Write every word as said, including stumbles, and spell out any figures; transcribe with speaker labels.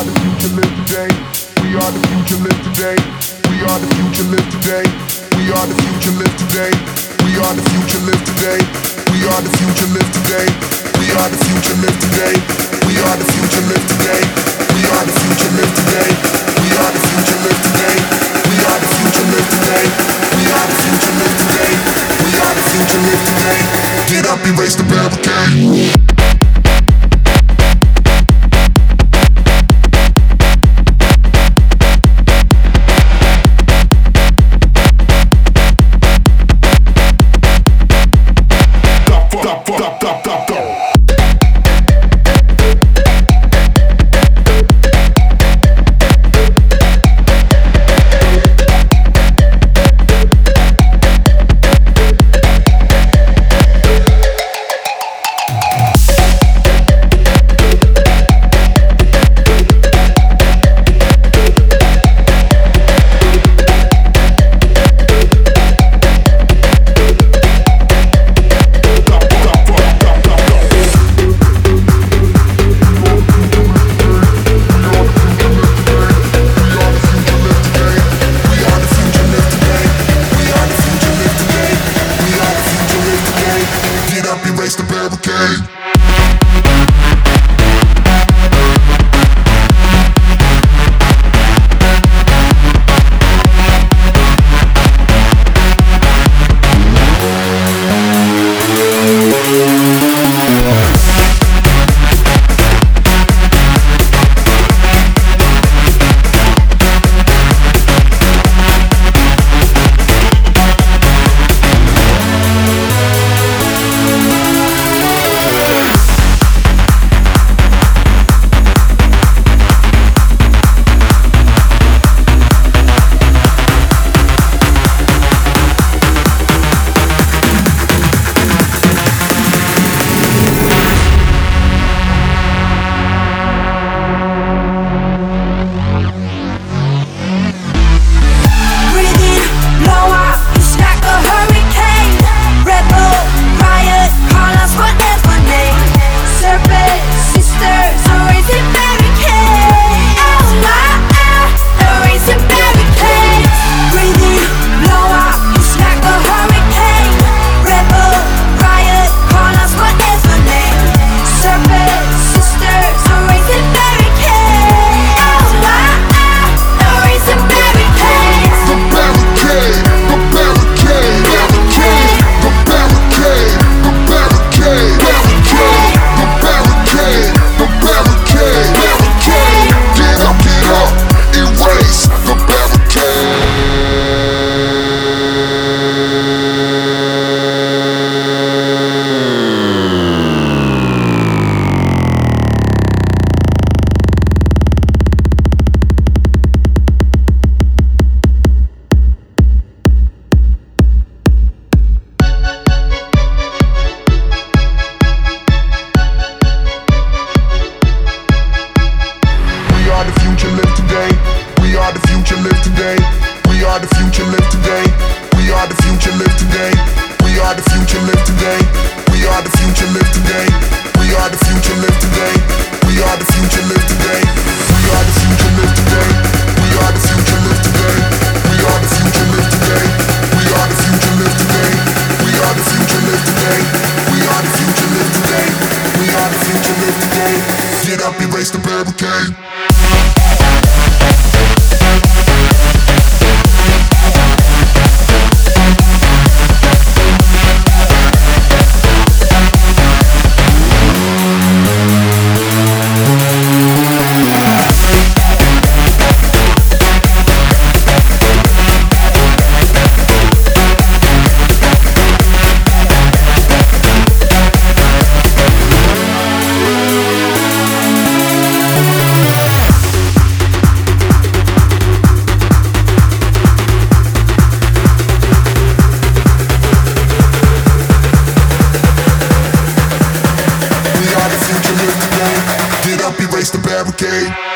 Speaker 1: are the future, live today. We are the future, live today. We are the future, live today. We are the future, live today. We are the future, live today. We are the future, live today. We are the future, live today. We are the future, live today. We are the future, live today. We are the future, live today. We are the future, live today. We are the future, live today. We are the future, live today. Get up, erase the barricade. Erase the barricade. We are the future, live today. We are the future, live today. We are the future, live today. We are the future, live today. We are the future, live today. We are the future, live today. We are the future, live today. We are the future, live today. We are the future, live today. We are the future, live today. We are the future, live today. We are the future, live today. We are the future, live today. We are the future, live today. Get up, erase the barricade. Get up, erase the barricade.